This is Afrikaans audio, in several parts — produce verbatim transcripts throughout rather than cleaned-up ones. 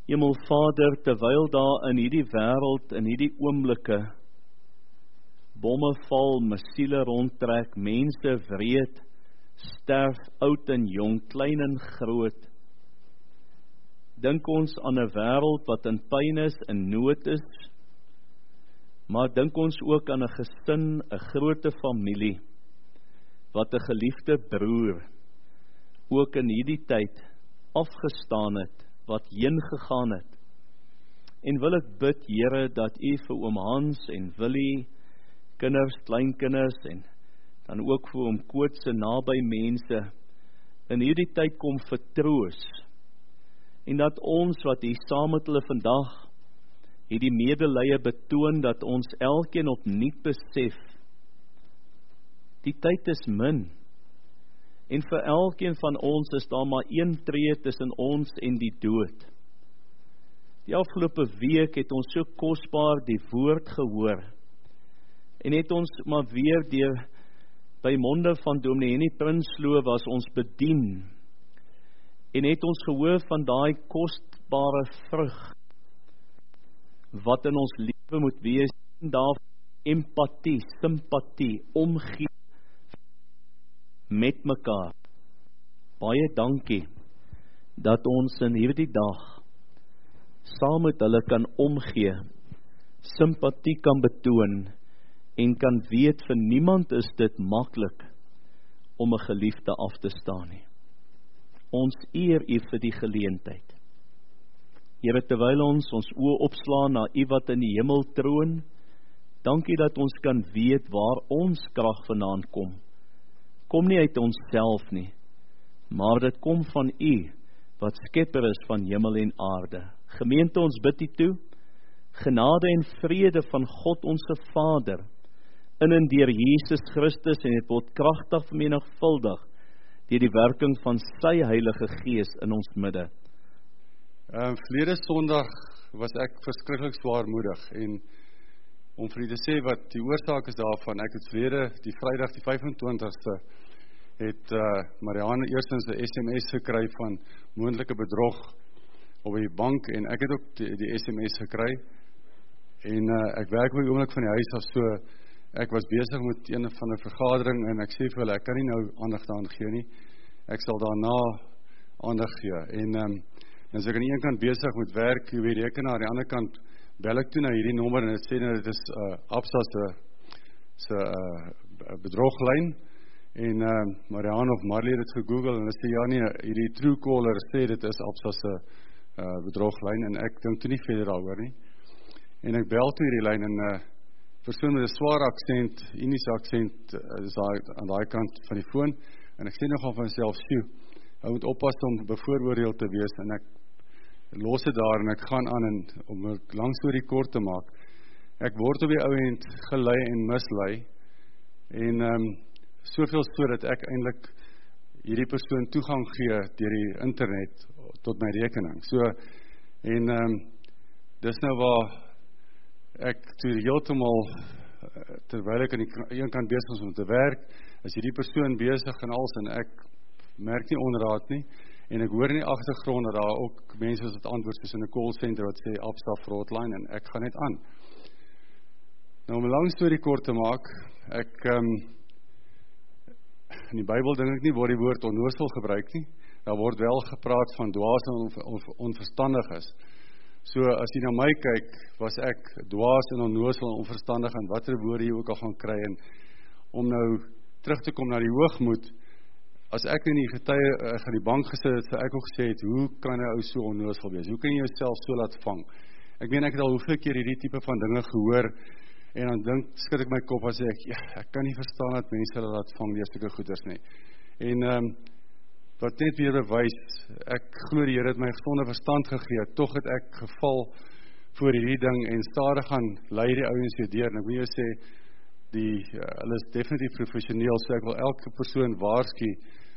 Hemelvader, terwyl daar in hierdie wêreld, in hierdie oomblikke, bomme val, masiele rondtrek, mense wreed, sterf, oud en jong, klein en groot. Dink ons aan 'n wêreld wat in pyn is, in nood is, maar dink ons ook aan 'n gesin, 'n groot familie, wat 'n geliefde broer, ook in hierdie tyd, afgestaan het, wat heen gegaan het. En wil ek bid, Here, dat U vir oom Hans en Willie, kinders, kleinkinders, en dan ook vir oom Koot se naby mense, in hierdie tyd kom vertroos, en dat ons wat hier saam met hulle vandag, hierdie medelee betoon, dat ons elkeen opnuut besef, die tyd is min, en vir elkeen van ons is daar maar een tree tussen ons en die dood. Die afgelope week het ons so kosbaar die woord gehoor, en het ons maar weer deur by monde van Dominee Henny Prinsloo was ons bedien, en het ons gehoor van daai kosbare vrug, wat in ons lewe moet wees, daar empatie, simpatie, omgee met mekaar. Baie dankie, dat ons in hierdie dag, saam met hulle kan omgee, simpatie kan betoon, en kan weet, vir niemand is dit maklik, om 'n geliefde af te staan nie. Ons eer U vir die geleentheid. Here, terwyl ons ons oë opslaan na U wat in die hemel troon, dankie dat ons kan weet waar ons krag vandaan kom. Kom nie uit onsself nie, maar dit kom van U, wat skepper is van hemel en aarde. Gemeente, ons bid U toe, genade en vrede van God ons Vader, in en deur Jesus Christus, en het word kragtig vermenigvuldig, deur die werking van sy Heilige Gees in ons midde. Um, Verlede Sondag was ek verskriklik zwaarmoedig, en om vir u te sê wat die oorsaak is daarvan, ek het verlede, die Vrydag die vyfentwintigste, het uh, Marianne eerstens 'n S M S gekry van moontlike bedrog op die bank, en ek het ook die, die S M S gekry, en uh, ek werk op die oomblik van die huis af, so ek was besig met een van 'n vergadering, en ek sê vir hulle, ek kan nie nou aandag daaraan gee nie, ek sal daarna aandag gee, en um, dan is ek aan die een kant besig met werk, jy weet, rekenaar, aan die ander kant bel ek toe na hierdie nommer, en het sê dat dit is uh, Absa se, se uh, bedroglyn, en uh, Marianne of Marley het het gegoogel, en hulle sê, ja nie, hierdie Truecaller sê dit is Absa se uh, bedroglyn, en ek dink toe nie verder daaroor nie, en ek bel toe hierdie lyn, en uh, persoon met 'n swaar aksent, Indiese aksent, is daar aan daai kant van die foon, en ek sê nogal van myself, sjoe, hy moet oppas om bevooroordeel te wees, en ek los het daar, en ek gaan aan, en om 'n lang storie kort te maak, ek word op die ou end gelei en mislei, en um, soveel so dat ek eintlik hierdie persoon toegang gee deur die internet tot my rekening. So, en um, dis nou waar ek toe heeltemal, terwyl ek aan die een kant besig is om te werk, is hierdie persoon besig en alles, en ek merk nie onraad nie, en ek hoor in die agtergrond dat daar ook mense is wat antwoord, soos in 'n call center wat sê Absa Fraudline, en ek gaan net aan. Nou om 'n lang storie kort te maak, ek um, in die Bybel dink ek nie word die woord onnoosel gebruik nie, daar word wel gepraat van dwaas en onverstandig is. So as jy na my kyk, was ek dwaas en onnoosel en onverstandig, en wat er woorde jy ook al gaan kry, en om nou terug te kom na die hoogmoed, as ek in die getuie uh, van die bank gesit het, so ek ook gesê het, hoe kan 'n ou so onnoosel wees? Hoe kan jy jouself so laat vang? Ek meen, ek het al hoeveel keer hierdie tipe van dinge gehoor, en dan dink, skud ek my kop en sê ek, ja, ek kan nie verstaan dat mense hulle laat vang deur sulke goeders nie. En um, wat net weer bewys, ek glo die Here het my gesonde verstand gegee, tog het ek geval voor hierdie ding, en stadig gaan lei die ouens weer deur, en ek moet jou sê, die, uh, hulle is definitief professioneel, so ek wil elke persoon waarsku,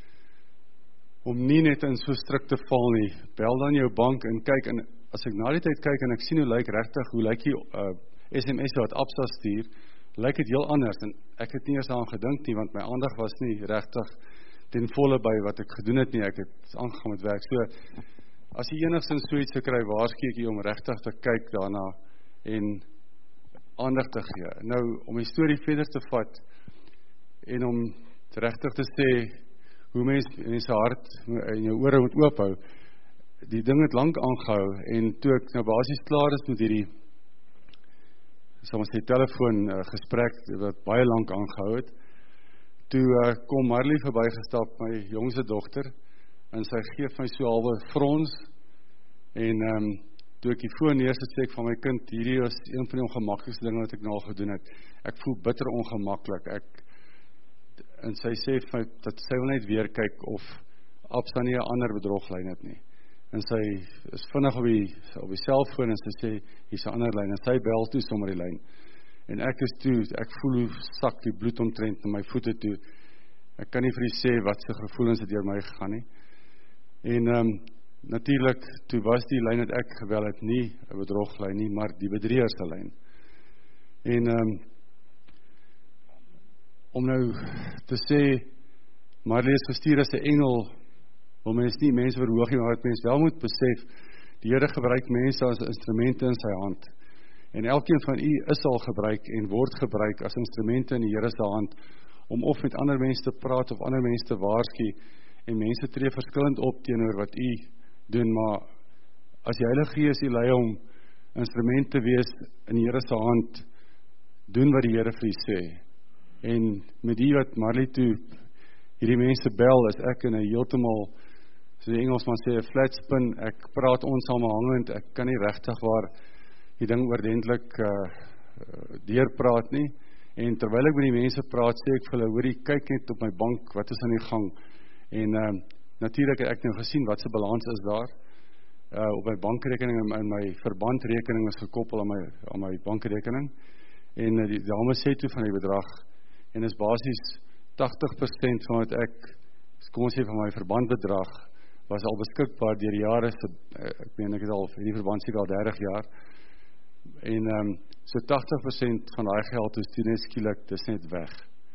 om nie net in so strik te val nie, bel dan jou bank en kyk, en as ek na die tyd kyk, en ek sien hoe lyk regtig, hoe lyk die uh, S M S wat Absa stuur, lyk het heel anders, en ek het nie eens aan gedink nie, want my aandag was nie regtig ten volle by wat ek gedoen het nie, ek het aangegaan met werk, so, as jy enigstens so iets kry, waarsku ek jy om regtig te kyk daarna en aandag te gee. Nou, om die storie verder te vat en om regtig te sê hoe mens in sy hart en jou ore moet oophou, die ding het lank aangehou en toe ek nou basies klaar is met hierdie sal ons sê telefoon uh, gesprek wat baie lank aangehou het, toe uh, kom Marley verbygestap, my jongste dogter, en sy gee my so halwe frons en um, toe ek die foon neersit sê ek van my kind, hierdie is een van die ongemaklikste dinge wat ek nou al gedoen het. Ek voel bitter ongemaklik. Ek en sy sê vir my, dat sy wil net weer kyk of Absa nie 'n ander bedroglyn het nie. En sy is vinnig op die, op die selfoon en sy sê, hier's 'n ander lyn, en sy bel toe sommer die lyn. En ek is toe, ek voel hoe sak die bloed omtrent in my voete toe. Ek kan nie vir u sê wat se gevoelens het deur my gegaan nie. En um, natuurlik, toe was die lyn wat ek gebel het nie 'n bedroglyn nie, maar die bedrieër se lyn. En um, om nou te sê, Marley is gestuur as 'n engel, wil mens nie mense verhoog nie, maar wat mens wel moet besef, die Here gebruik mense as instrumente in sy hand. En elkeen van u is al gebruik en word gebruik as instrumente in die Here se hand, om of met ander mense te praat, of ander mense te waarsku, en mense tree verskillend op teenoor wat u doen, maar as die Heilige Gees u lei om instrument te wees in die Here se hand, doen wat die Here vir u sê. En met die wat Marley toe hierdie mense bel, is ek in 'n heeltemal, so die Engelsman sê, 'n flat spin, ek praat onsamehangend, ek kan nie regtig waar die ding oordentlik uh, deurpraat nie, en terwyl ek met die mense praat, sê ek vir hulle, hoorie, kyk net op my bank, wat is aan die gang, en uh, natuurlik het ek nou gesien, wat se balans is daar, uh, op my bankrekening, en my verbandrekening is gekoppel aan my, aan my bankrekening, en uh, die dame sê toe van die bedrag, en is basies tagtig persent van wat ek, kom ons sê van my verbandbedrag, was al beskikbaar deur jare, so, ek meen ek het al, in die verband seker al dertig jaar, en um, so tagtig persent van daai geld is toe net skielik, dis net weg.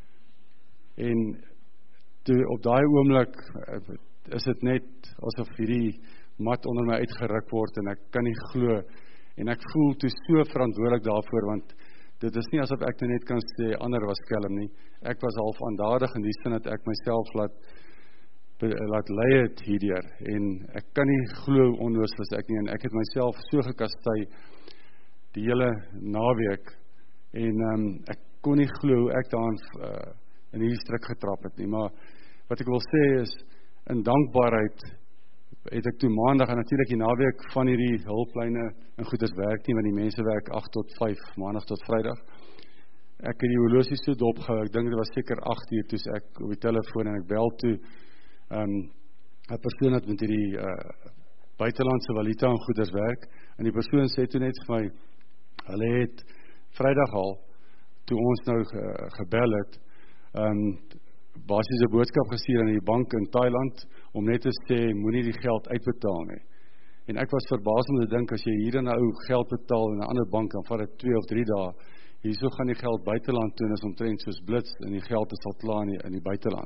En toe op daai oomblik, is dit net asof hierdie mat onder my uitgeruk word, en ek kan nie glo, en ek voel toe so verantwoordelik daarvoor, want dit is nie asof ek net kan sê, ander was skelm nie, ek was half aandadig in die sin dat ek myself laat, laat lei het hierdeur, en ek kan nie glo onnoos was ek nie, en ek het myself so gekastei, die hele naweek, en um, ek kon nie glo hoe ek daar uh, in die strik getrap het nie, maar wat ek wil sê is, in dankbaarheid, het ek toe maandag, en natuurlik die naweek van hierdie hulplyne en goeders werk nie, want die mense werk agt tot vyf, maandag tot vrydag. Ek het die horlosie so dopgehou, ek dink dit was seker agt uur, toe ek op die telefoon, en ek bel toe, um, 'n persoon wat met hierdie uh, buitelandse valuta en goeders werk, en die persoon sê toe net vir my, hulle het vrydag al, toe ons nou ge, gebel het, um, basies 'n boodskap gestuur aan die bank in Thailand, om net te sê, moenie die geld uitbetaal nie. En ek was verbaas om te dink, as jy hier nou geld betaal in 'n ander bank, dan vat dit twee of drie dae, hierso gaan die geld buiteland toe, en is omtrent soos blits, en die geld is al klaar in die, in die buiteland.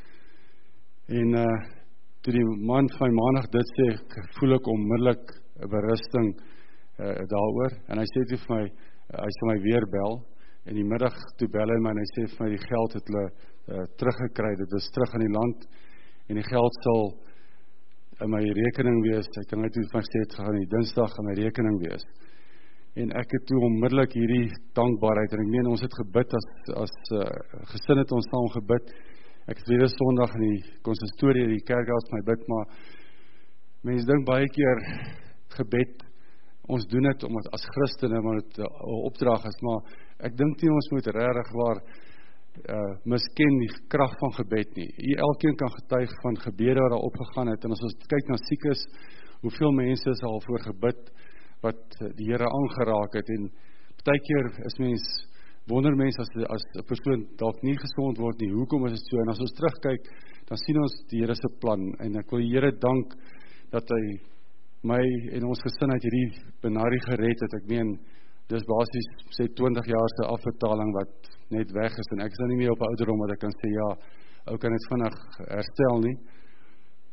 En uh, toe die man van maandag dit sê, voel ek onmiddellik 'n berusting uh, daaroor, en hy sê toe vir my, uh, hy sê my weer bel, en die middag toe bel hy my, en hy sê vir my, die geld het hulle uh, teruggekry, dit is terug in die land, en die geld sal in my rekening wees, ek kan net toe van gesê, het gaan die dinsdag in my rekening wees. En ek het toe onmiddellik hierdie dankbaarheid, en ek meen, ons het gebid, as, as uh, gesin het ons saam gebid, ek het weer Sondag in die konsistorie, die kerkhuis my bid, maar mense dink baie keer gebed, ons doen dit omdat as Christene, maar dit 'n opdrag is, maar ek dink nie ons moet regtig waar uh, misken die krag van gebed nie. Hier elkeen kan getuig van gebede wat daar opgegaan het, en as ons kyk na siekes, hoeveel mense is al voor gebid, wat die Here aangeraak het, en baie keer is mens, wonder mens as, as 'n persoon dalk nie gesond word nie, hoekom is dit so, en as ons terugkyk, dan sien ons die Here se plan, en ek wil die Here dank, dat hy my en ons gesin uit hierdie benarie gered het. Ek meen, dis basies sê twintig jaar se afbetaling wat net weg is, en ek is nou nie meer op 'n ouderdom wat ek kan sê, ja, ou kan dit vinnig herstel nie,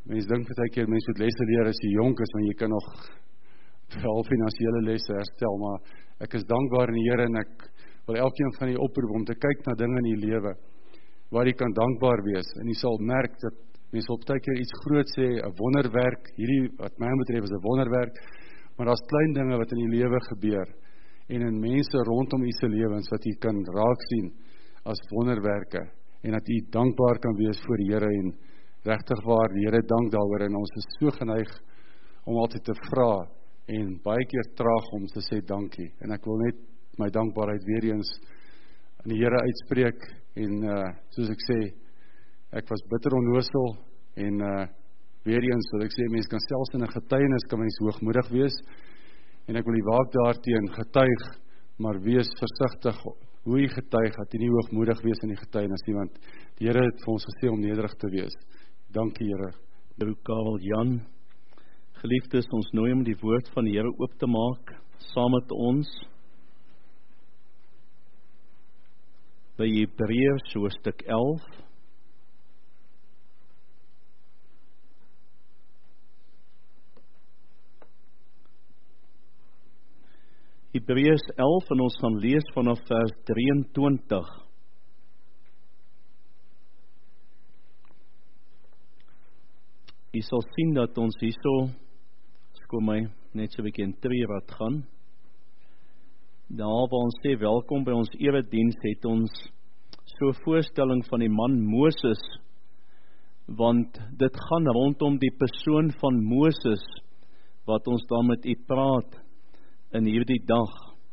Mense dink baie keer mense moet lesse leer as jy jonk is, want jy kan nog wel finansiële lesse herstel, maar ek is dankbaar in die Here en ek wil elkeen van die oproep om te kyk na dinge in die lewe waar jy kan dankbaar wees en jy sal merk dat mense op baie keer iets groot sê, 'n wonderwerk, hierdie wat my betref is 'n wonderwerk, maar daar's klein dinge wat in die lewe gebeur en in mense rondom u se lewens wat jy kan raak sien as wonderwerke en dat jy dankbaar kan wees voor die Here en regtig waar die Here dank daaroor en ons is so geneig om altyd te vra en baie keer traag om te sê dankie en ek wil net my dankbaarheid weer eens aan die Here uitspreek en uh, soos ek sê ek was bitter onnoosel en uh, weer eens wil ek sê mense kan selfs in 'n getuienis kan mens hoogmoedig wees en ek wil die waak daarteen getuig maar wees versigtig hoe jy getuig dat jy nie hoogmoedig wees in die getuienis nie want die Here het vir ons gesê om nederig te wees. Dankie Here. Broer Karel Jan, geliefdes, ons nooi om die woord van die Here oop te maak saam met ons by Hebreërs hoofstuk elf. Hebreërs elf en ons gaan lees vanaf vers drieëntwintig. Jy sal sien dat ons hierso, skoon my, net so 'n bietjie in tree-rad gaan. Daar waar ons sê welkom by ons erediens het ons so 'n voorstelling van die man Moses, want dit gaan rondom die persoon van Moses wat ons dan met u praat in hierdie dag.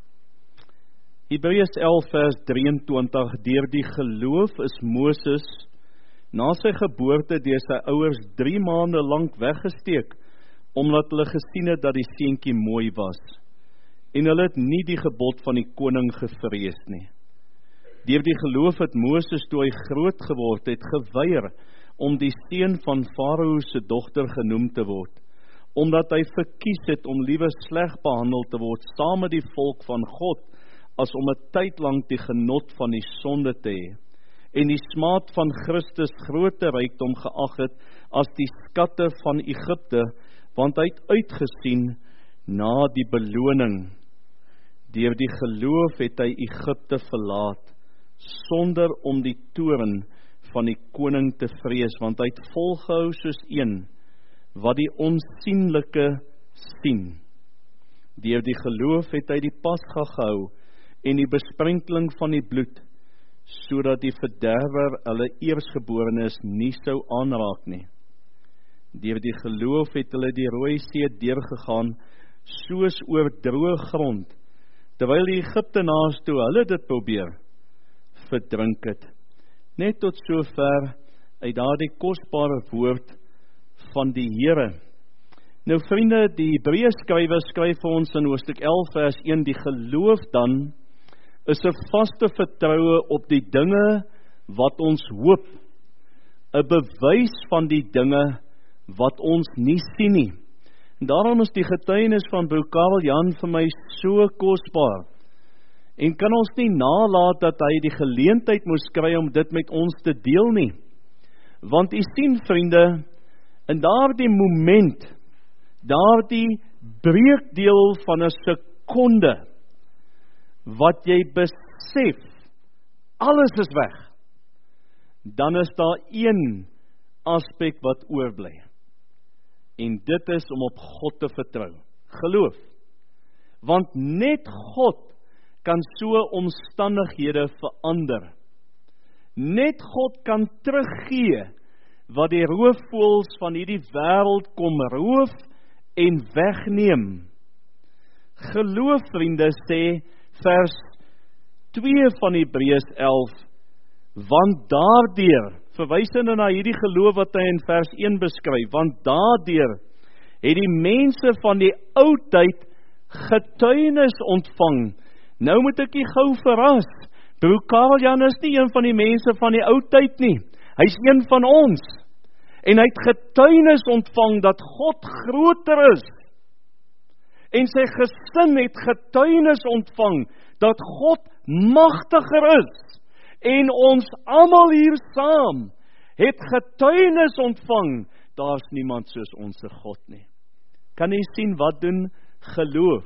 Hebreërs elf vers drieëntwintig, deur die geloof is Moses na sy geboorte deur sy ouers drie maande lank weggesteek, omdat hulle gesien het dat die seentjie mooi was, en hulle het nie die gebod van die koning gevrees nie. Deur die geloof het Moses toe hy groot geword het, geweier om die seun van Farao se dogter genoem te word, omdat hy verkies het om liewer sleg behandel te word saam met die volk van God, as om 'n tyd lank die genot van die sonde te hê, en die smaad van Christus groter rykdom geag het as die skatte van Egipte, want hy het uitgesien na die beloning. Deur die geloof het hy Egipte verlaat, sonder om die toorn van die koning te vrees, want hy het volgehou soos een wat die onsienlike sien. Deur die geloof het hy die Pasga gehou en die besprenkeling van die bloed, sodat die verderwer hulle eersgeborenes nie sou aanraak nie. Deur die geloof het hulle die Rooi See deurgegaan, soos oor droë grond, terwyl die Egiptenaars toe hulle dit probeer verdrink het. Net tot sover uit daardie kosbare woord van die Here. Nou vriende, die Hebreërs skrywer skryf vir ons in hoofstuk elf vers een, die geloof dan is 'n vaste vertroue op die dinge wat ons hoop, 'n bewys van die dinge wat ons nie sien nie. En daarom is die getuienis van broer Karel Jan vir my so kosbaar. En kan ons nie nalat dat hy die geleentheid moes kry om dit met ons te deel nie. Want u sien vriende, in daardie moment, daardie breekdeel van 'n sekonde, wat jy besef, alles is weg, dan is daar een aspek wat oorbly. En dit is om op God te vertrou. Geloof. Want net God kan so omstandighede verander. Net God kan teruggee wat die roofvoëls van hierdie wêreld kom roof en wegneem. Geloof, vriende, sê vers twee van Hebreërs elf, want daardeur, verwysende na hierdie geloof wat hy in vers een beskryf, want daardeur het die mense van die ou tyd getuienis ontvang. Nou moet ek jy gou verras, broer Karel Jan is nie een van die mense van die ou tyd nie, hy is een van ons, en hy het getuienis ontvang dat God groter is, en sy gesin het getuienis ontvang dat God magtiger is, en ons almal hier saam het getuienis ontvang daar's niemand soos onsse God nie. Kan jy sien wat doen geloof?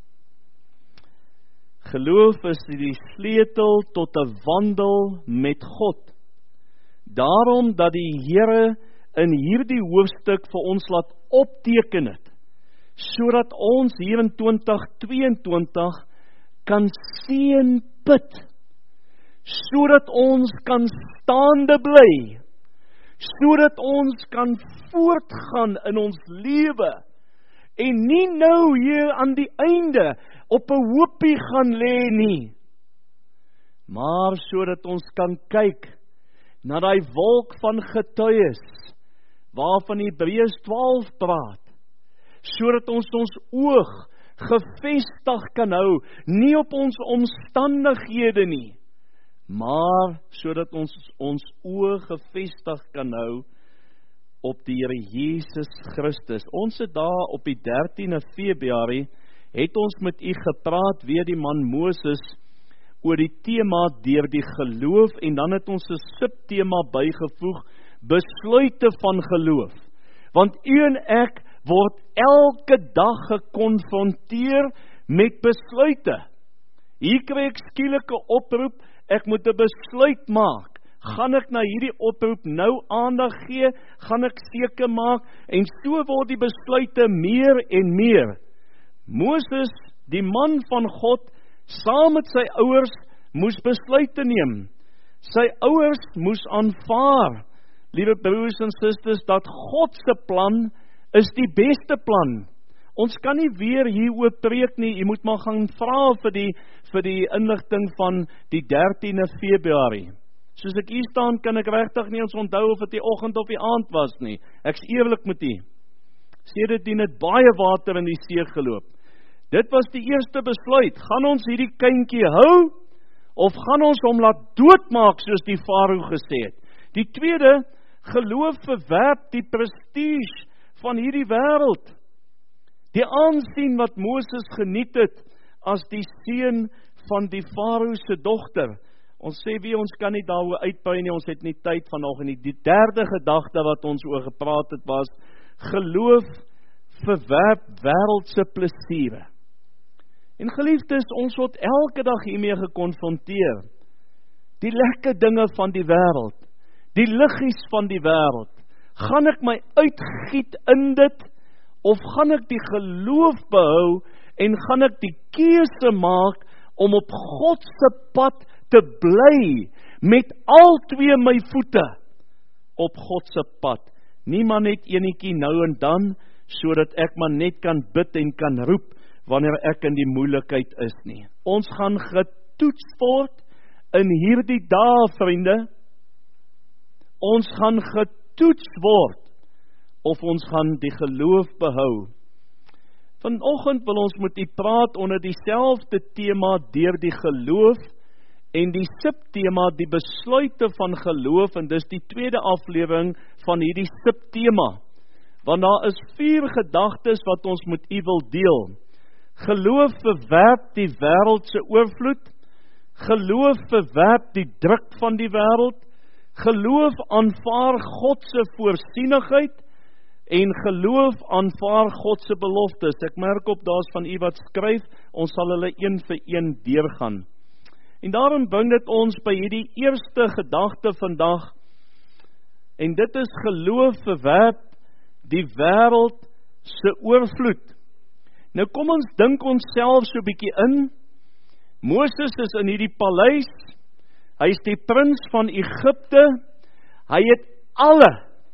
Geloof is die sleutel tot 'n wandel met God. Daarom dat die Here in hierdie hoofstuk vir ons laat opteken het, sodat ons hier in twintig tweeëntwintig kan seën put, sodat ons kan staande bly, sodat ons kan voortgaan in ons lewe, en nie nou hier aan die einde op 'n hoopie gaan lê nie, maar sodat ons kan kyk na daai wolk van getuies, waarvan Hebreërs twaalf praat, sodat ons ons oog gefestig kan hou, nie op ons omstandighede nie, maar sodat ons ons oog gefestig kan hou op die Here Jesus Christus. Ons het daar op die dertiende Februarie, het ons met u gepraat, weer die man Moses, oor die tema deur die geloof, en dan het ons 'n subtema bygevoeg, besluite van geloof. Want u en ek word elke dag gekonfronteer met besluite. Hier kry ek skielik 'n oproep, ek moet 'n besluit maak. Gaan ek na hierdie oproep nou aandag gee? Gaan ek seker maak? En so word die besluite meer en meer. Moses, die man van God, saam met sy ouers, moes besluite neem. Sy ouers moes aanvaar, liewe broers en susters, dat God se plan is die beste plan. Ons kan nie weer hieroor preek nie, jy moet maar gaan vra vir die, vir die inligting van die dertiende Februarie. Soos ek hier staan, kan ek regtig nie ons onthou of het die oggend of die aand was nie. Ek's eerlik met u. Sedertdien het baie water in die see geloop. Dit was die eerste besluit. Gaan ons hierdie kindjie hou, of gaan ons hom laat doodmaak, soos die Farao gesê het? Die tweede, geloof verwerp die prestige van hierdie wêreld. Die aansien wat Moses geniet het as die seun van die Farao se dogter. Ons sê wie, ons kan nie daaroor uitbrei nie, ons het nie tyd vanoggend nie. Die derde gedagte wat ons oor gepraat het was, geloof verwerp wêreldse plesiere. En geliefdes, ons word elke dag hiermee gekonfronteer. Die lekker dinge van die wêreld, die liggies van die wêreld. Gaan ek my uitgiet in dit, of gaan ek die geloof behou, en gaan ek die keuse maak, om op God se pad te bly, met al twee my voete, op God se pad. Nie maar net enetjie nou en dan, sodat ek maar net kan bid en kan roep, wanneer ek in die moeilikheid is nie. Ons gaan getoets word, in hierdie dae, vriende. Ons gaan getoets word, of ons gaan die geloof behou. Vanoggend wil ons met u praat onder dieselfde tema deur die geloof, en die subtema die besluite van geloof, en dis die tweede aflewering van hierdie subtema. Want daar is vier gedagtes wat ons met u wil deel. Geloof verwerp die wêreldse oorvloed, geloof verwerp die druk van die wêreld, geloof aanvaar God se voorsienigheid, en geloof aanvaar God se beloftes. Ek merk op, daar's van u wat skryf, ons sal hulle een vir een deurgaan. En daarom bring dit ons by hierdie eerste gedagte vandag, en dit is geloof verwerp die wêreld se oorvloed. Nou kom ons dink ons self so 'n bietjie in. Moses is in hierdie paleis, hy is die prins van Egipte, hy het alle,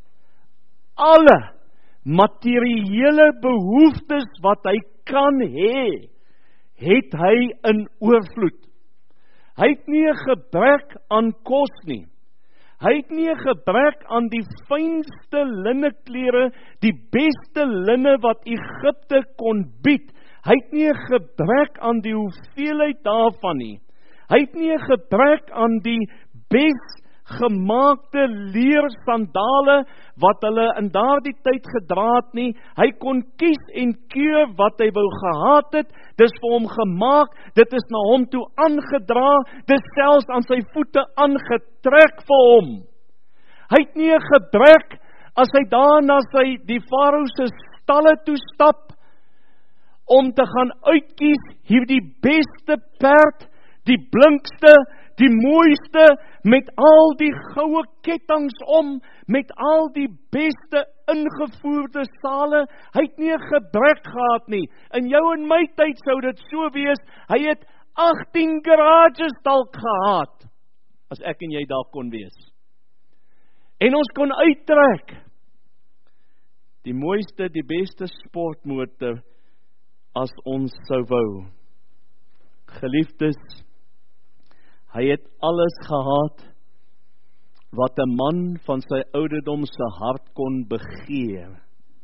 alle materiële behoeftes wat hy kan hê, het hy in oorvloed. Hy het nie 'n gebrek aan kos nie. Hy het nie 'n gebrek aan die fynste linneklere, die beste linne wat Egipte kon bied. Hy het nie 'n gebrek aan die hoeveelheid daarvan nie. Hy het nie 'n gebrek aan die bes gemaakte leer sandale wat hulle in daardie tyd gedra het nie. Hy kon kies en keur wat hy wou gehad het. Dis vir hom gemaak, dit is na hom toe aangedra, dis selfs aan sy voete aangetrek vir hom. Hy het nie 'n gebrek as hy daar na sy die Farao se stalle toe stap, om te gaan uitkies hierdie beste perd, die blinkste, die mooiste, met al die goue kettinge om, met al die beste ingevoerde sale. Hy het nie 'n gebrek gehad nie. In jou en my tyd sou dit so wees, hy het agttien garages dalk gehad, as ek en jy daar kon wees. En ons kon uittrek die mooiste, die beste sportmotor, as ons sou wou. Geliefdes, hy het alles gehad wat 'n man van sy ouderdom se hart kon begeer.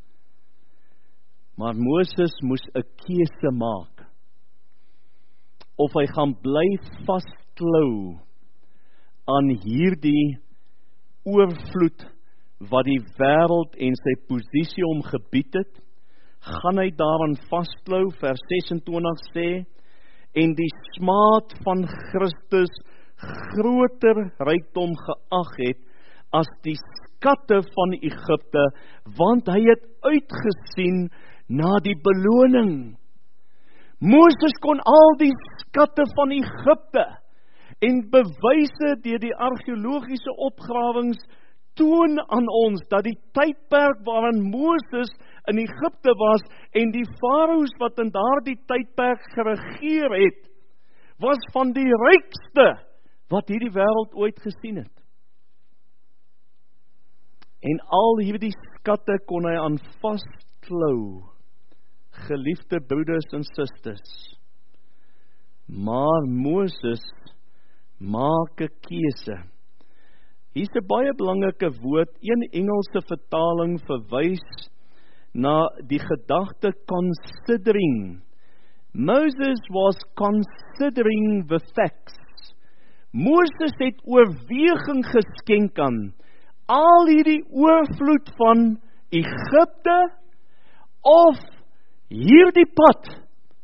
Maar Moses moes 'n keuse maak. Of hy gaan bly vasklou aan hierdie oorvloed wat die wêreld en sy posisie hom gebied het, gaan hy daaraan vasklou, vers ses en twintig sê, en die smaad van Christus groter rykdom geag het as die skatte van Egipte, want hy het uitgesien na die beloning. Moses kon al die skatte van Egipte en bewyse deur die argeologiese opgrawings toon aan ons dat die tydperk waarin Moses in Egipte was en die farao's wat in daardie tydperk geregeer het, was van die rykste wat hierdie wêreld ooit gesien het. En al hierdie skatte kon hy aan vasklou, geliefde broeders en susters. Maar Moses maak 'n keuse. Hier is 'n baie belangrike woord. Een Engelse vertaling verwys na die gedagte considering. Moses was considering the facts. Moses het oorweging geskenk aan al hierdie oorvloed van Egipte of hierdie pad.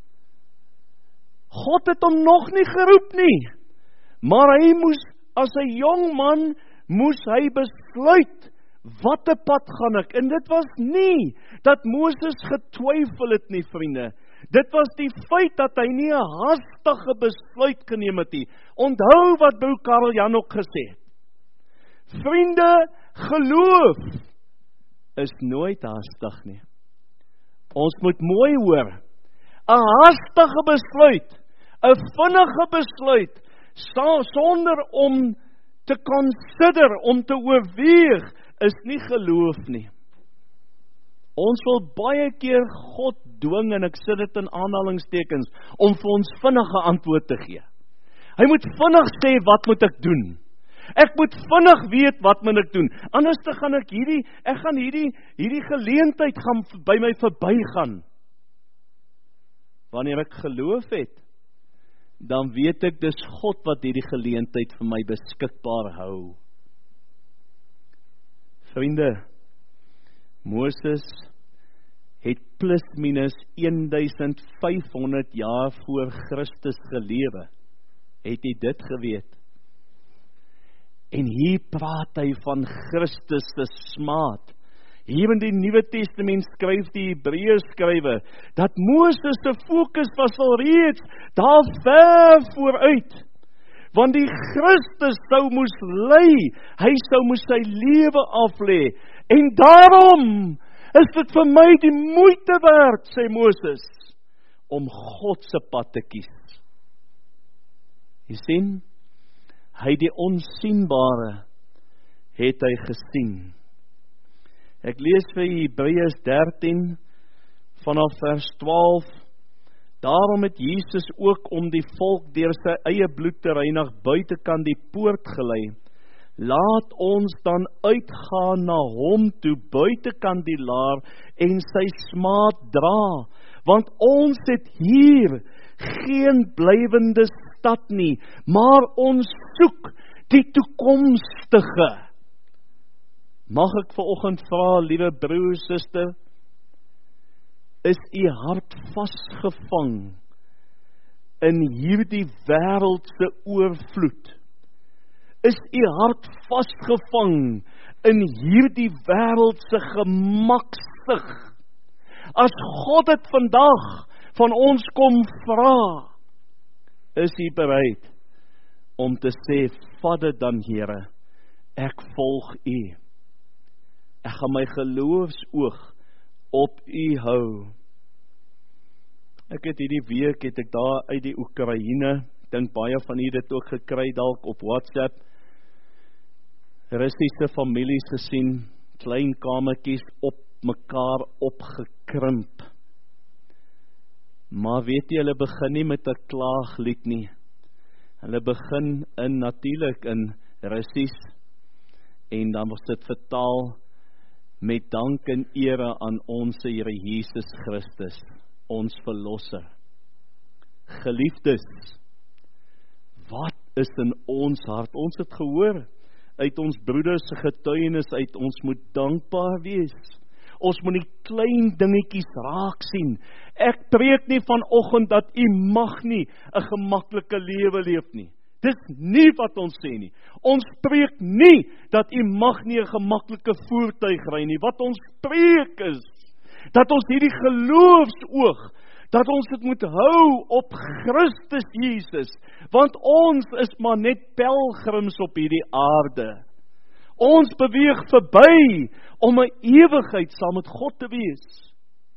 God het hom nog nie geroep nie, maar hy moes, as 'n jong man, moes hy besluit, watter pad gaan ek? En dit was nie dat Moses getwyfel het nie, vriende. Dit was die feit dat hy nie 'n haastige besluit geneem het nie. Onthou wat broer Karel Jan ook gesê het. Vriende, geloof is nooit haastig nie. Ons moet mooi hoor. 'n Haastige besluit, 'n vinnige besluit, sonder om te consider, om te oorweeg, is nie geloof nie. Ons wil baie keer God dwing, en ek sit dit in aanhalingstekens, om vir ons vinnige antwoord te gee. Hy moet vinnig sê, wat moet ek doen? Ek moet vinnig weet, wat moet ek doen? Anders te gaan ek hierdie, ek gaan hierdie, hierdie geleentheid gaan by my verbygaan. Wanneer ek geloof het, dan weet ek dis God wat hierdie geleentheid vir my beskikbaar hou. Vriende, Moses het plus minus vyfhonderd jaar voor Christus gelewe. Het hy dit geweet? En hier praat hy van Christus se smaad. Hier in die Nuwe Testament skryf die Hebreërs skrywe, dat Moses se fokus was al reeds daar ver vooruit. Want die Christus sou moes ly, hy sou moes sy lewe aflê. En daarom is dit vir my die moeite werd, sê Moses, om God se pad te kies. Jy sien, hy die onsienbare het hy gesien. Ek lees vir Hebreërs dertien vanaf vers twaalf. Daarom het Jesus ook om die volk deur sy eie bloed te reinig buitekant die poort gelei. Laat ons dan uitgaan na hom toe buitekant die laar en sy smaad dra, want ons het hier geen blywende stad nie, maar ons soek die toekomstige. Mag ek vanoggend vra, liewe broer, suster, is u hart vasgevang in hierdie wêreldse oorvloed? Is u hart vasgevang in hierdie wêreldse gemaksig. As God het vandag van ons kom vra, is hy bereid om te sê, vat dit dan Here, ek volg u. Ek gaan my geloofsoog op u hou. Ek het hierdie week, het ek daar uit die Oekraïne, dink baie van u dit ook gekry dalk op WhatsApp, Russiese families gesien, klein kamertjies op mekaar opgekrimp. Maar weet jy, hulle begin nie met 'n klaaglied nie. Hulle begin in natuurlik in Russies, en dan was dit vertaal met dank en ere aan ons Here Jesus Christus, ons verlosser. Geliefdes, wat is in ons hart? Ons het gehoor uit ons broeders se getuienis uit, ons moet dankbaar wees. Ons moet die klein dingetjies raak sien. Ek preek nie vanoggend dat u mag nie 'n gemaklike lewe leef nie. Dis nie wat ons sê nie. Ons preek nie dat u mag nie 'n gemaklike voertuig ry nie. Wat ons preek is dat ons hierdie geloofsoog, dat ons dit moet hou op Christus Jesus, want ons is maar net pelgrims op hierdie aarde. Ons beweeg verby om 'n ewigheid saam met God te wees.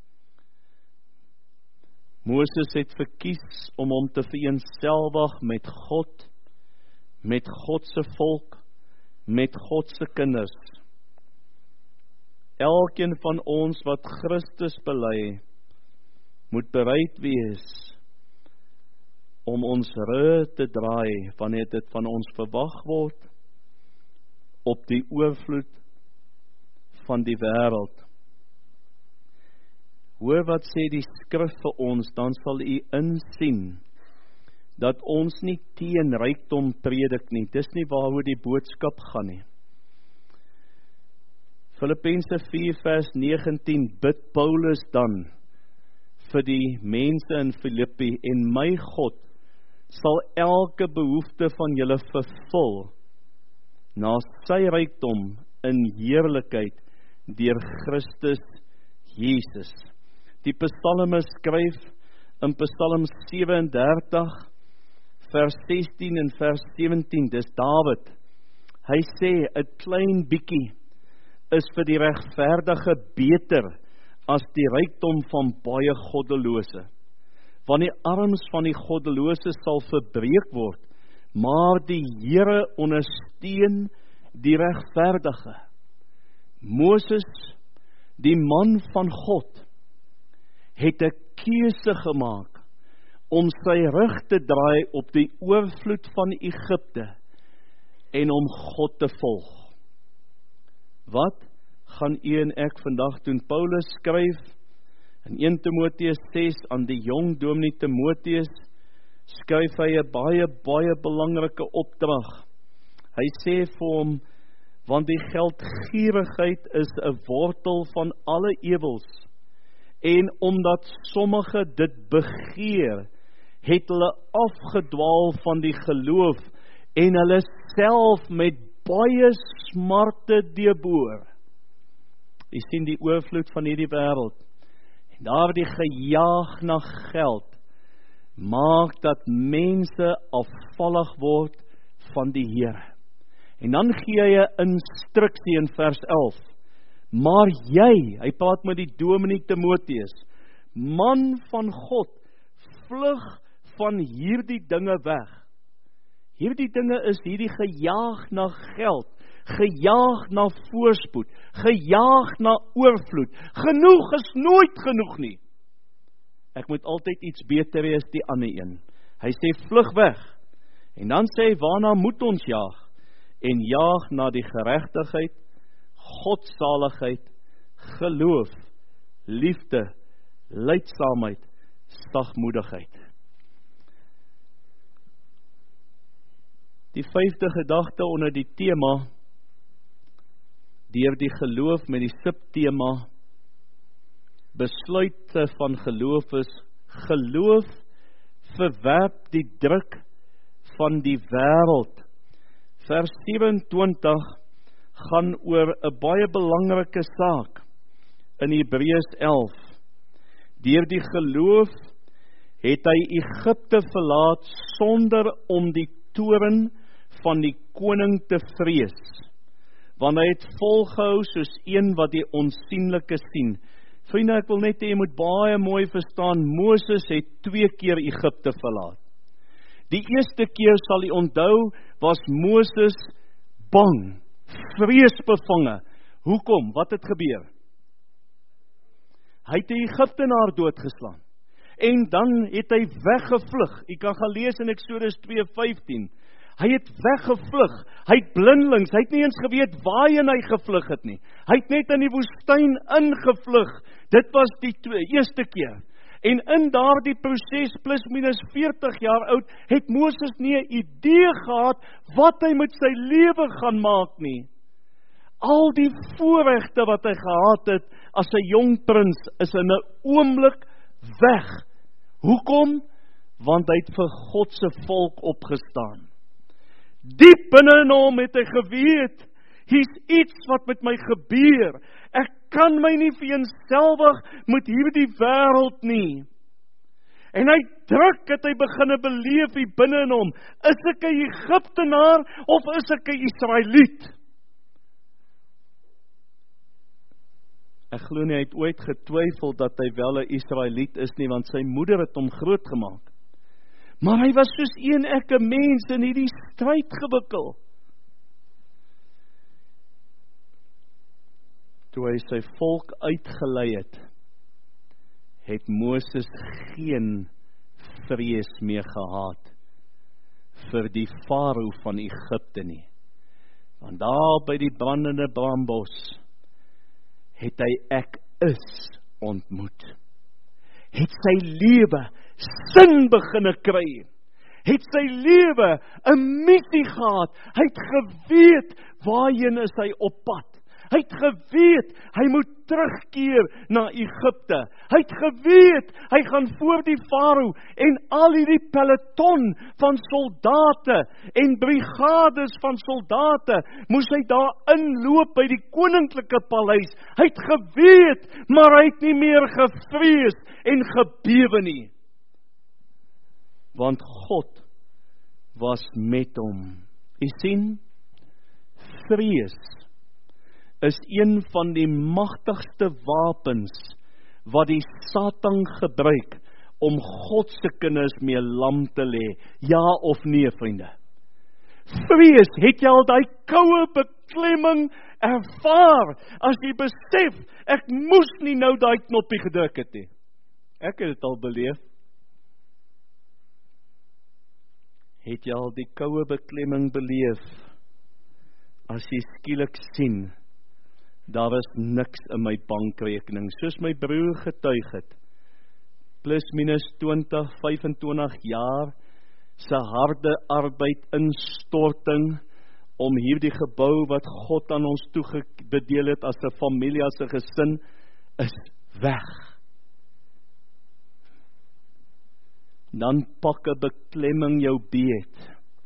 Moses het verkies om hom te vereenselwig met God, met God se volk, met God se kinders. Elkeen van ons wat Christus bely, moet bereid wees om ons rug te draai wanneer dit van ons verwag word op die oorvloed van die wêreld. Hoor wat sê die skrif vir ons, dan sal u insien dat ons nie teen rykdom predik nie. Dis nie waaroor die boodskap gaan nie. Filippense vier vers negentien bid Paulus dan vir die mense in Filippi, en my God sal elke behoefte van julle vervul na sy rykdom in heerlikheid deur Christus Jesus. Die psalme skryf in Psalm sewe en dertig vers sestien en vers sewentien, dis Dawid. Hy sê 'n klein bietjie is vir die regverdige beter as die rykdom van baie goddelose. Want die arms van die goddelose sal verbreek word, maar die Here ondersteun die regverdige. Moses, die man van God, het 'n keuse gemaak om sy rug te draai op die oorvloed van Egipte en om God te volg. Wat gaan u en ek vandag doen? Paulus skryf in een Timoteus ses aan die jong dominee Timoteus, skryf hy 'n baie, baie belangrike opdrag. Hy sê vir hom, want die geldgierigheid is 'n wortel van alle ewels, en omdat sommige dit begeer, het hulle afgedwaal van die geloof, en hulle self met baie smarte deurboor. Jy sien die oorvloed van hierdie wêreld, en daar die gejaag na geld, maak dat mense afvallig word van die Here. En dan gee hy 'n instruksie in vers elf. Maar jy, hy praat met die dominee Timoteus, man van God, vlug van hierdie dinge weg. Hierdie dinge is hierdie gejaag na geld, gejaag na voorspoed, gejaag na oorvloed. Genoeg is nooit genoeg nie. Ek moet altyd iets beter hê as die ander een. Hy sê vlug weg. En dan sê hy, waarna moet ons jaag? En jaag na die geregtigheid, godsaligheid, geloof, liefde, lydsaamheid, sagmoedigheid. Die vyfde gedagte onder die tema, deur die geloof met die subtema, besluite van geloof is, geloof verwerp die druk van die wêreld. Vers sewe en twintig gaan oor 'n baie belangrike saak in Hebreërs elf. Deur die geloof het hy Egipte verlaat sonder om die toorn van die koning te vrees, want hy het volgehou soos een wat die onsienlike sien. Vriende, ek wil net hê jy moet baie mooi verstaan, Moses het twee keer Egipte verlaat. Die eerste keer sal jy onthou, was Moses bang, vreesbevange. Hoekom? Wat het gebeur? Hy het die Egiptenaar doodgeslaan. En dan het hy weggevlug. Jy kan gaan lees in Eksodus twee vyftien. Hy het weggevlug. Hy het blindelings. Hy het nie eens geweet waarheen hy gevlug het nie. Hy het net in die woestyn ingevlug. Dit was die twee, eerste keer. En in daardie proses, plus minus veertig jaar oud, het Moses nie 'n idee gehad wat hy met sy lewe gaan maak nie. Al die voorregte wat hy gehad het as 'n jong prins is in 'n oomblik weg. Hoekom? Want hy het vir God se volk opgestaan. Diep binne in hom het hy geweet, hier's iets wat met my gebeur. Ek kan my nie vereenselwig met hierdie wêreld nie. En hy druk het hy beginne beleef hier binne in hom. Is ek 'n Egiptenaar of is ek 'n Israeliet? Ek glo nie hy het ooit getwyfel dat hy wel 'n Israeliet is nie, want sy moeder het hom grootgemaak. Maar hy was soos een ek 'n mens in hierdie stryd gewikkel. Toe hy sy volk uitgelei het, het Moses geen vrees meer gehad vir die farao van Egipte nie. Want daar by die brandende brambos het hy ek is ontmoet. Het sy lewe sin beginne kry. Het sy lewe 'n missie gehad. Hy het geweet waarheen is hy op pad. Hy het geweet hy moet terugkeer na Egipte. Hy het geweet hy gaan voor die farao en al hierdie peloton van soldate en brigades van soldate moes hy daar inloop by die koninklike paleis. Hy het geweet, maar hy het nie meer gevrees en gebewe nie. Want God was met hom. Jy sien, vrees is een van die magtigste wapens wat die Satan gebruik om God se kinders mee lam te lê. Ja of nee, vriende? Vrees, het jy al daai koue beklemming ervaar as jy besef, ek moes nie nou daai knoppie gedruk het nie. Ek het dit al beleef. Het jy al die koue beklemming beleef as jy skielik sien, daar is niks in my bankrekening, soos my broer getuig het. Plus minus twintig, vyf en twintig jaar, sy harde arbeid instorting, om hierdie gebou wat God aan ons toegedeel het, as 'n familie, as 'n gesin, is weg. Dan pak 'n beklemming jou beet,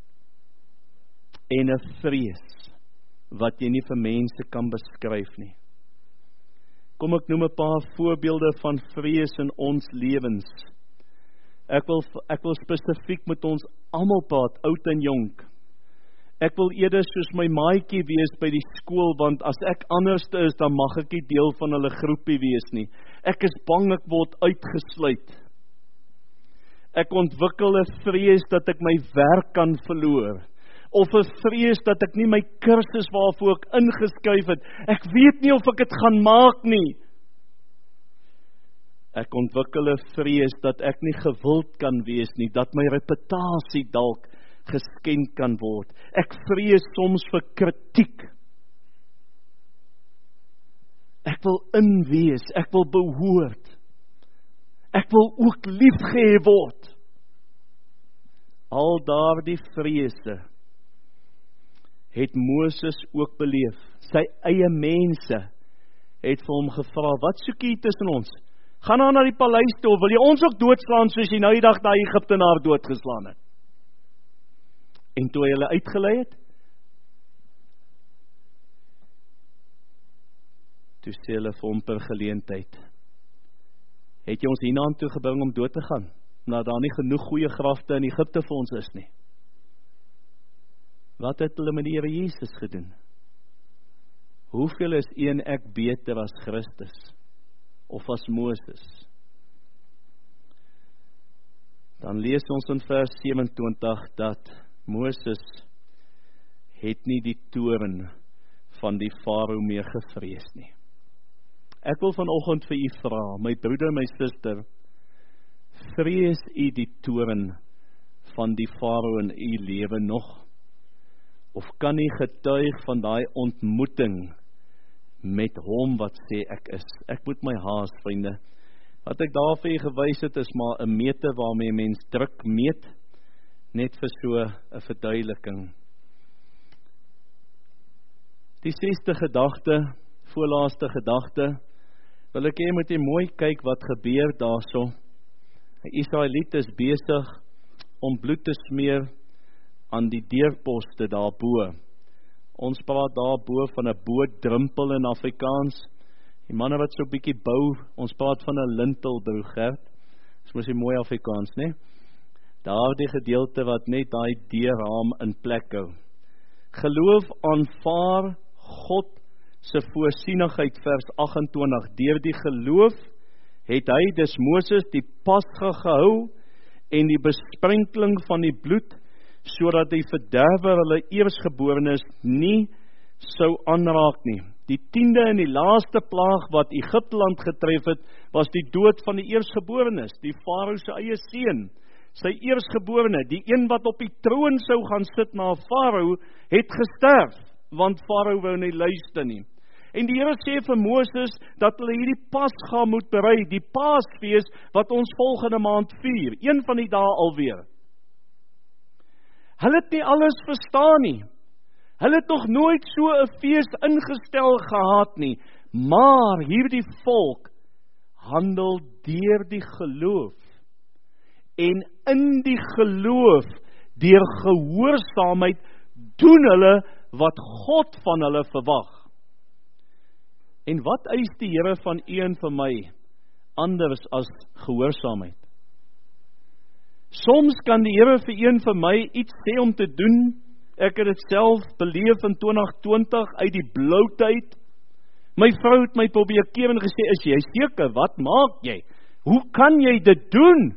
en 'n vrees, wat jy nie vir mense kan beskryf nie. Kom ek noem 'n paar voorbeelde van vrees in ons lewens. Ek wil, ek wil spesifiek met ons almal praat, oud en jonk. Ek wil eerder soos my maatjie wees by die skool, want as ek anderste is, dan mag ek nie deel van hulle groepie wees nie. Ek is bang ek word uitgesluit. Ek ontwikkel 'n vrees dat ek my werk kan verloor. Of 'n vrees dat ek nie my kursus waarvoor ek ingeskryf het, ek weet nie of ek dit gaan maak nie. Ek ontwikkel 'n vrees dat ek nie gewild kan wees nie, dat my reputasie dalk geskend kan word. Ek vrees soms vir kritiek. Ek wil inwees, ek wil behoort. Ek wil ook liefgehê word. Al daardie vrese het Moses ook beleef. Sy eie mense het vir hom gevra, wat soek jy tussen ons? Gaan nou na die paleis toe, wil jy ons ook doodslaan soos jy nou die dag daai Egiptenaar doodgeslaan het? En toe hy hulle uitgelei het, Toe sê hulle vir hom per geleentheid, het jy ons hiernaam toe gebring om dood te gaan, omdat daar nie genoeg goeie grafte in Egipte vir ons is nie. Wat het hulle met die Here Jesus gedoen? Hoeveel is u en ek beter as Christus, of as Moses? Dan lees ons in vers sewe-en-twintig, dat Moses het nie die toorn van die Farao meer gevrees nie. Ek wil vanoggend vir u vra, my broeder, my suster, vrees u die toorn van die Farao in u lewe nog? Of kan u getuig van daai ontmoeting met hom wat sê ek is? Ek moet my haas, vriende. Wat ek daar vir u gewys het, is maar 'n meter waarmee mens druk meet, net vir so 'n verduideliking. Die sesde gedagte, voorlaaste gedagte, wil ek hê moet jy mooi kyk wat gebeur daarso. Die Israeliet is besig om bloed te smeer aan die deurposte daarbo. Ons praat daarbo van 'n bootdrumpel in Afrikaans. Die manne wat so 'n bietjie bou, ons praat van 'n lintelbroek, Gert. Dis mos 'n mooi Afrikaans, né? Daardie gedeelte wat net daai deurraam in plek hou. Geloof aanvaar God se voorsienigheid, vers agt-en-twintig. Deur die geloof het hy, dis Moses, die pasga gehou en die besprenkeling van die bloed, sodat die verderwer hulle eersgeborenes nie sou aanraak nie. Die tiende en die laaste plaag wat Egipteland getref het, was die dood van die eersgeborenes, die Farao se eie seun, sy eersgeborene, die een wat op die troon sou gaan sit na Farao, het gesterf, want Farao wou nie luister nie. En die Here sê vir Moses, dat hulle hierdie pasga moet berei, die Paasfees, wat ons volgende maand vier, een van die dae alweer. Hulle het nie alles verstaan nie. Hulle het nog nooit so 'n fees ingestel gehad nie, maar hierdie volk handel deur die geloof. En in die geloof, deur gehoorsaamheid, doen hulle wat God van hulle verwag. En wat eis die Here van u en van my, anders as gehoorsaamheid? Soms kan die Here vir een van my iets sê om te doen. Ek het dit self beleef in twintig twintig uit die bloutheid. My vrou het my probeer keer en gesê, is jy seker, wat maak jy? Hoe kan jy dit doen?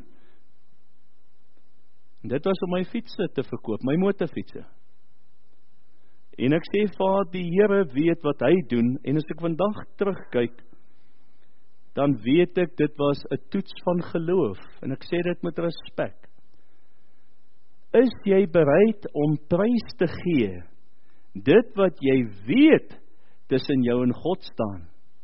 En dit was om my fietsse te verkoop, my motorfietsse. En ek sê vir die Here weet wat hy doen, en as ek vandag terugkyk, dan weet ek dit was 'n toets van geloof, en ek sê dit met respek. Is jy bereid om prys te gee, dit wat jy weet, tussen jou en God staan?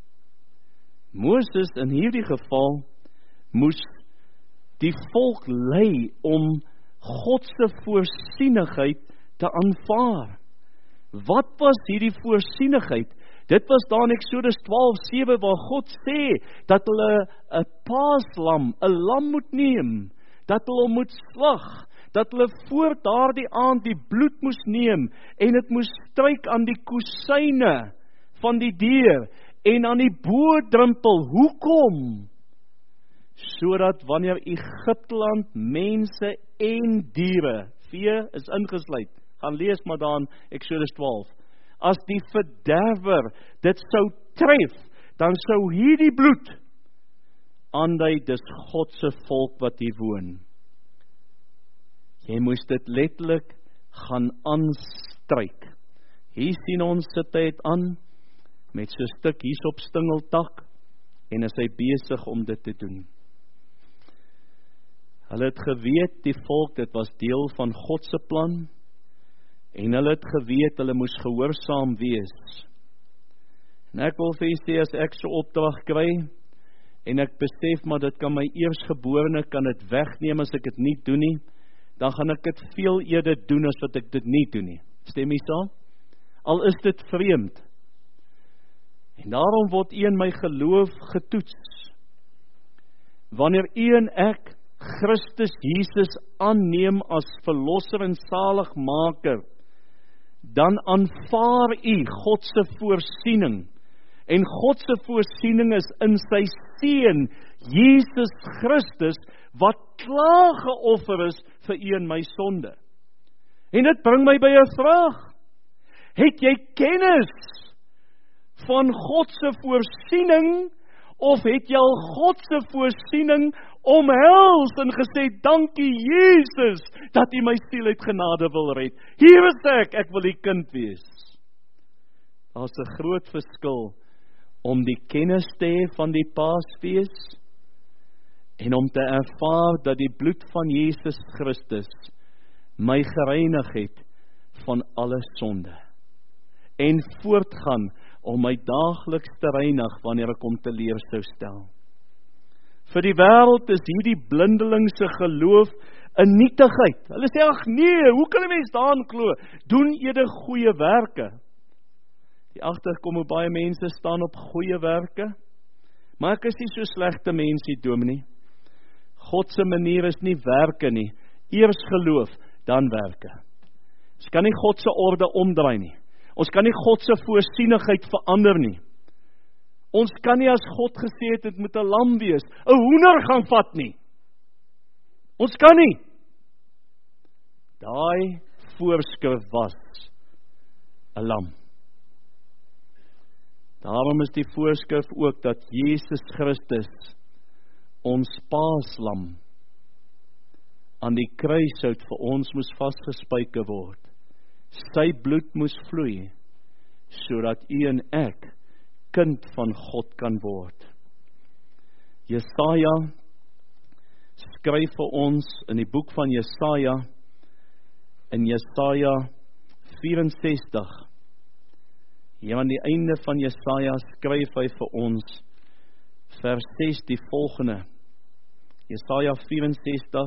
Moses in hierdie geval, moes die volk lei om God se voorsienigheid te aanvaar. Wat was hierdie voorsienigheid? Dit was daar in Eksodus twaalf sewe waar God sê, dat hulle 'n paaslam, 'n lam moet neem, dat hulle moet slag, dat hulle voor daardie aand die bloed moes neem, en dit moes stryk aan die kusyne van die deur, en aan die boodrumpel. Hoekom? Sodat wanneer Egipteland mense en diere, vee is ingesluit, gaan lees maar dan Eksodus twaalf, as die verderwer dit sou tref, dan sou hierdie bloed aandui dis God se volk wat hier woon. Jy moes dit letterlik gaan aanstryk. Hier sien ons sit hy het aan met so 'n stuk hierop stingeltak, en is hy besig om dit te doen. Hulle het geweet, die volk, dit was deel van God se plan, en hulle het geweet, hulle moes gehoorsaam wees. En ek wil vir u sê, as ek so opdrag kry, en ek besef, maar dit kan my eersgeborene, kan dit wegneem as ek dit nie doen nie, dan gaan ek dit veel eerder doen, as wat ek dit nie doen nie. Stem jy saam? Al is dit vreemd. En daarom word u in my geloof getoets. Wanneer u en ek Christus Jesus aanneem as verlosser en zaligmaker, dan aanvaar u God se voorsiening. En God se voorsiening is in sy Seun, Jesus Christus, wat klaar geoffer is vir u en my sonde. En dit bring my by 'n vraag. Het jy kennis van God se voorsiening, of het jy al God se voorsiening omhels en gesê, dankie Jesus, dat u my siel uit genade wil red. Hier is ek, ek wil u kind wees. Daar's 'n groot verskil om die kennis te hê van die Paasfees en om te ervaar dat die bloed van Jesus Christus my gereinig het van alle sonde. En voortgaan om my daagliks te reinig wanneer ek hom te leer sou stel. Vir die wêreld is hierdie blindelingse geloof 'n nietigheid. Hulle sê, ag nee, hoe kan 'n mens daaraan glo? Doen eerder goeie werke. Die agterkom hoe baie mense staan op goeie werke. Maar ek is nie so slegte mens nie, dominee. God se manier is nie werke nie. Eers geloof, dan werke. Ons kan nie God se orde omdraai nie. Ons kan nie God se voorsienigheid verander nie. Ons kan nie as God gesê het, dit moet 'n lam wees, 'n hoender gaan vat nie. Ons kan nie. Daai voorskrif was 'n lam. Daarom is die voorskrif ook dat Jesus Christus, ons paaslam, aan die kruishout vir ons moes vasgespijke word. Sy bloed moes vloei, sodat u en ek kind van God kan word. Jesaja skryf vir ons in die boek van Jesaja, in Jesaja vyf-en-sestig, hier aan die einde van Jesaja skryf hy vir ons, vers ses die volgende, Jesaja vyf-en-sestig,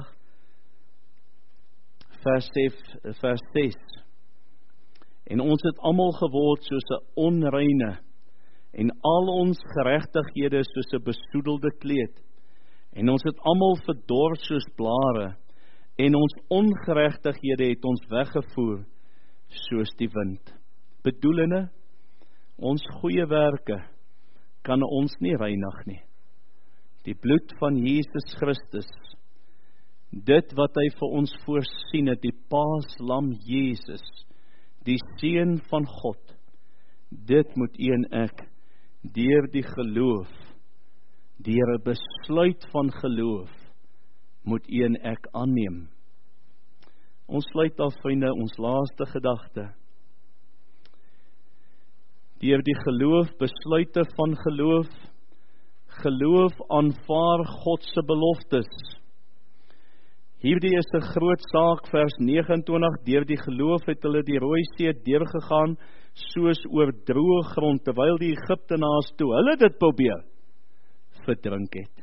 vers ses, en ons het almal geword soos 'n onreine, en al ons geregtighede soos 'n besoedelde kleed, en ons het almal verdor soos blare, en ons ongeregtighede het ons weggevoer soos die wind. Bedoelende, ons goeie werke kan ons nie reinig nie. Die bloed van Jesus Christus, dit wat hy vir ons voorsien het, die paaslam Jesus, die Seun van God, dit moet u en ek deur die geloof, deur 'n besluit van geloof, moet u en ek aanneem. Ons sluit af, vriende, ons laaste gedagte. Deur die geloof, besluite van geloof, geloof aanvaar God se beloftes. Hierdie is 'n groot saak, vers nege en twintig, deur die geloof het hulle die Rooi See deurgegaan, soos oor droë grond, terwyl die Egiptenaars toe hulle dit probeer verdrink het.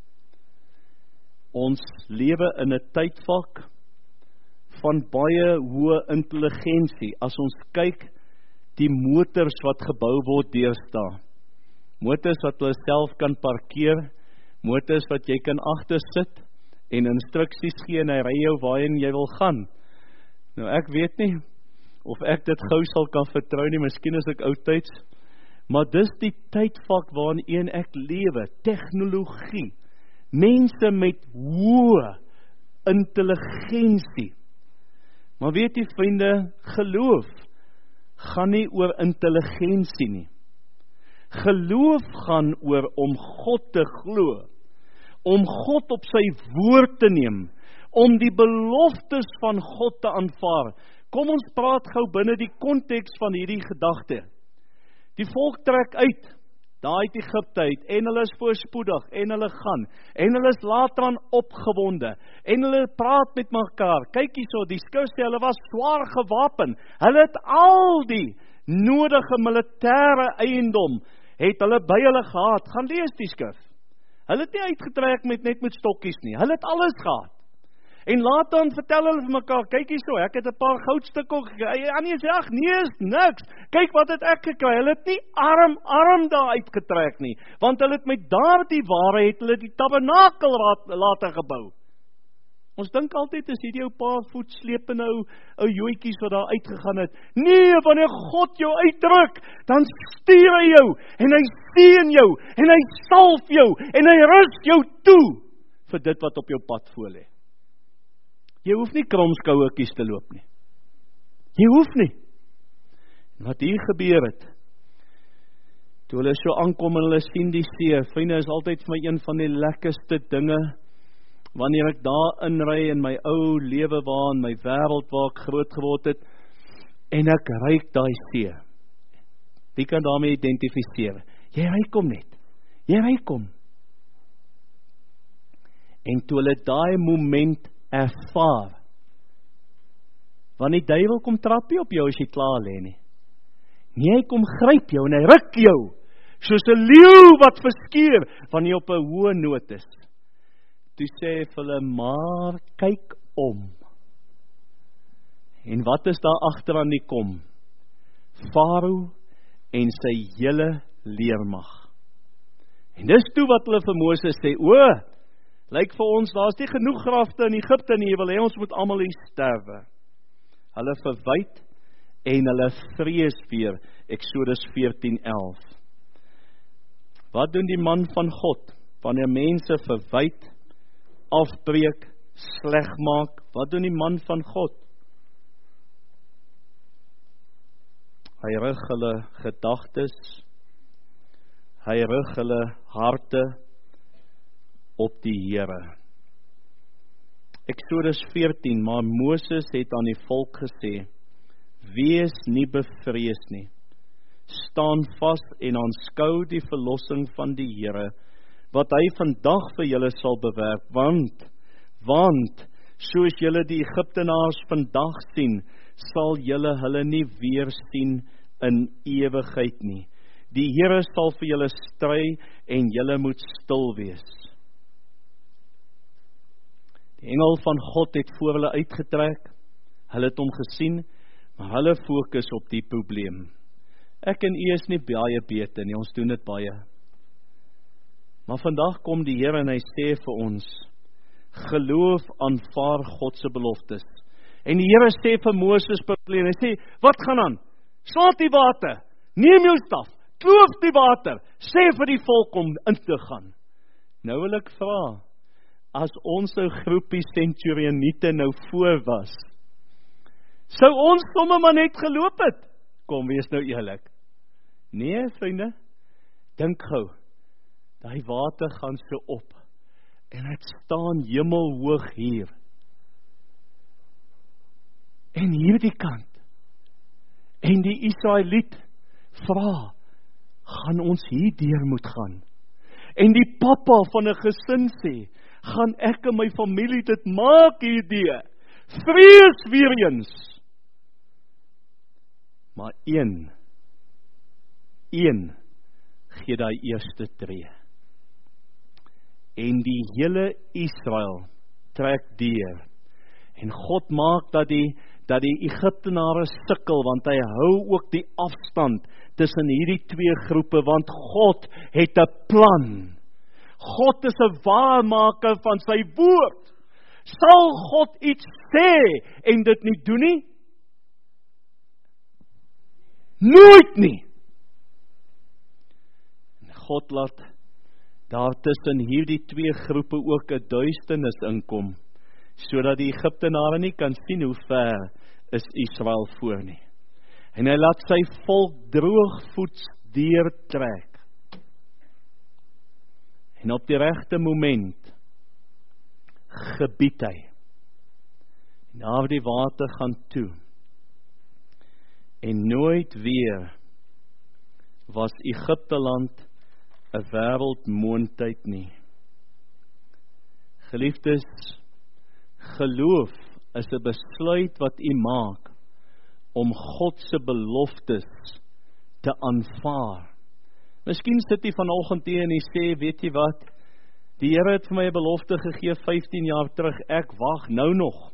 Ons lewe in 'n tydvak van baie hoë intelligensie, as ons kyk die motors wat gebou word deurstaan. Motors wat hulle self kan parkeer, motors wat jy kan agter sit, en instruksies gee en hy ry jou waarheen jy wil gaan. Nou ek weet nie of ek dit gou sal kan vertrou nie, miskien is ek oudtyds, maar dis die tydvak waarin een ek lewe, tegnologie, mense met hoë intelligensie. Maar weet jy, vriende, geloof gaan nie oor intelligensie nie. Geloof gaan oor om God te glo, om God op sy woord te neem, om die beloftes van God te aanvaar. Kom ons praat gou binne die konteks van hierdie gedagte. Die volk trek uit, daar uit Egipte uit, en hulle is voorspoedig, en hulle gaan, en hulle is later aan opgewonde, en hulle praat met mekaar. Kyk hierso, die skrif sê, hulle was swaar gewapen, hulle het al die nodige militêre eiendom, het hulle by hulle gehad. Gaan lees die skrif. Hulle het nie uitgetrek met net met stokkies nie, hulle het alles gehad. En later dan vertel hulle vir mekaar, kyk hierso, ek het 'n paar goudstukke gekry. Annie sê, ag nee, is niks. Kyk wat het ek gekry. Hulle het nie arm arm daar uitgetrek nie, want hulle het met daardie ware het hulle die tabernakel later gebou. Ons dink altyd is hierdie ou paar voet slepende ou, ou joetjies wat daar uitgegaan het. Nee, wanneer God jou uitdruk, dan stuur hy jou, en hy seën jou, en hy salf jou, en hy rus jou toe, vir dit wat op jou pad voor lê. Jy hoef nie kromskouertjies te loop nie. Jy hoef nie. En wat hier gebeur het, toe hulle so aankom en hulle sien die see, vriende, is altyd vir my een van die lekkerste dinge, wanneer ek daar inry in my ou lewe waar, in my wêreld waar ek groot geword het, en ek ruik daai see. Wie kan daarmee identifiseer? Jy ruik hom net. Jy ruik hom. En toe hulle daai moment ervaar, want die duiwel kom trap nie op jou as jy klaar lê nie. Nee, hy kom gryp jou en hy ruk jou, soos 'n leeu wat verskeer, wanneer jy op 'n hoë noot is. Toe sê hy vir hulle, maar kyk om. En wat is daar agter aan die kom? Farao en sy hele leermag. En dis toe wat hulle vir Moses sê, o, lyk vir ons, daar is nie genoeg grafte in Egipte nie, wil hê ons moet almal hier sterwe. Hulle verwyd en hulle vrees weer, Eksodus veertien elf. Wat doen die man van God, wanneer mense verwyd, afbreek, sleg maak? Wat doen die man van God? Hy rig hulle gedagtes, hy rig hulle harte op die Here. Eksodus veertien, maar Moses het aan die volk gesê, wees nie bevrees nie, staan vas en aanskou die verlossing van die Here, wat hy vandag vir julle sal bewerk, want, want, soos julle die Egiptenaars vandag sien, sal julle hulle nie weer sien in ewigheid nie. Die Here sal vir julle stry en julle moet stil wees. Die engel van God het voor hulle uitgetrek, hulle het hom gesien, maar hulle fokus op die probleem. Ek en u is nie baie beter nie, ons doen dit baie. Maar vandag kom die Here en hy sê vir ons, geloof, aanvaar God se beloftes. En die Here sê vir Moses, en hy sê, wat gaan aan? Slaat die water, neem jou staf, kloof die water, sê vir die volk om in te gaan. Nou wil ek vra, as ons ou groepie Centurioniete nou voor was, sou ons somme maar net geloop het? Kom, wees nou eerlik. Nee, vriende, dink gou, daai water gaan so op, en het staan hemelhoog hier. En hier die kant, en die Israeliet vra, gaan ons hier deur moet gaan? En die papa van 'n gesin sê, gaan ek en my familie dit maak hierdie? Vrees weer eens. Maar een, een gee daai eerste tree. En die hele Israel trek deur. En God maak dat die, dat die Egiptenare sukkel, want hy hou ook die afstand tussen hierdie twee groepe, want God het 'n plan. God is 'n waarmaker van sy woord. Sal God iets sê en dit nie doen nie? Nooit nie. God laat daar tussen hierdie twee groepe ook 'n duisternis inkom, sodat die Egiptenare nie kan sien hoe ver is Israel voor nie. En hy laat sy volk droogvoets deurtrek. En op die regte moment gebied hy. En daar die water gaan toe. En nooit weer was Egipteland 'n wêreldmoondheid nie. Geliefdes, geloof is 'n besluit wat u maak om God se beloftes te aanvaar. Miskien sit u vanoggend hier en u sê, weet jy wat, die Here het vir my 'n belofte gegee vyftien jaar terug, ek wag nou nog.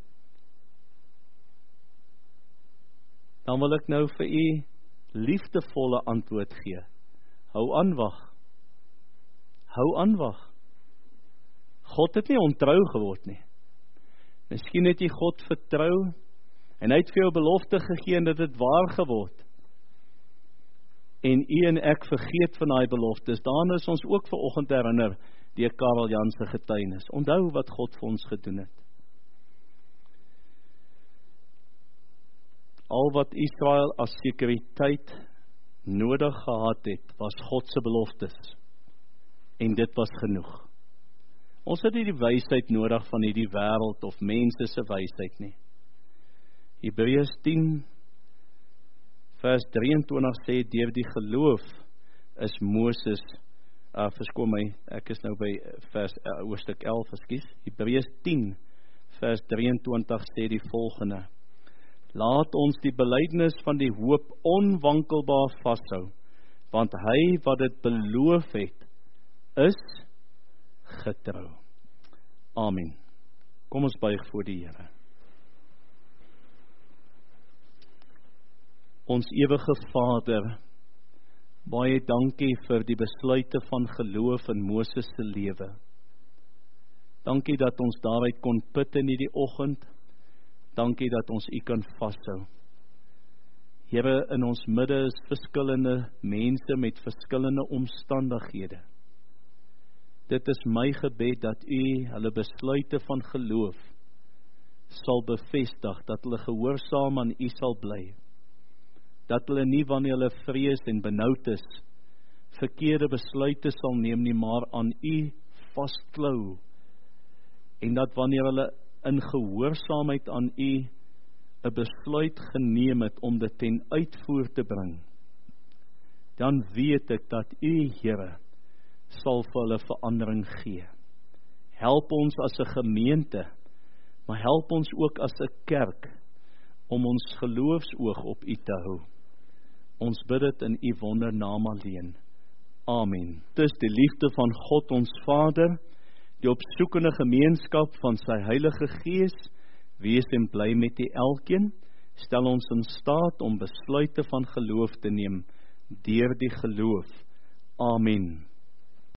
Dan wil ek nou vir u liefdevolle antwoord gee. Hou aan wag. Hou aan wag. God het nie ontrou geword nie. Miskien het jy God vertrou, en hy het vir jou belofte gegee en dit het waar geword. En u en ek vergeet van daai beloftes. Daarna is ons ook vanoggend herinner deur Karel Jan se getuienis. Onthou wat God vir ons gedoen het. Al wat Israel as sekuriteit nodig gehad het, was God se beloftes. En dit was genoeg. Ons het nie die wysheid nodig van hierdie wêreld of mense se wysheid nie. Hebreërs tien vers drieëntwintig sê, deur die geloof is Moses, uh, verskoon my, ek is nou by vers uh, hoofstuk elf, ekskuus. Hebreërs tien vers drieëntwintig sê die volgende: Laat ons die belydenis van die hoop onwankelbaar vashou, want hy wat dit beloof het, is getrou. Amen. Kom ons buig voor die Here. Ons ewige Vader, baie dankie vir die besluite van geloof in Moses se lewe. Dankie dat ons daaruit kon put in hierdie oggend. Dankie dat ons u kan vashou. Here, in ons midde is verskillende mense met verskillende omstandighede. Dit is my gebed dat u hulle besluite van geloof sal bevestig, dat hulle gehoorsaam aan u sal bly. Dat hulle nie wanneer hulle vrees en benoud is, verkeerde besluite sal neem nie, maar aan u vasklou. En dat wanneer hulle in gehoorsaamheid aan u 'n besluit geneem het om dit ten uitvoer te bring, dan weet ek dat u, Here, sal vir hulle verandering gee. Help ons as 'n gemeente, maar help ons ook as 'n kerk om ons geloofsoog op u te hou. Ons bid dit in u wondernaam alleen. Amen. Dis die liefde van God ons Vader, die opsoekende gemeenskap van sy Heilige Gees, wees en bly met die elkeen, stel ons in staat om besluite van geloof te neem, deur die geloof. Amen.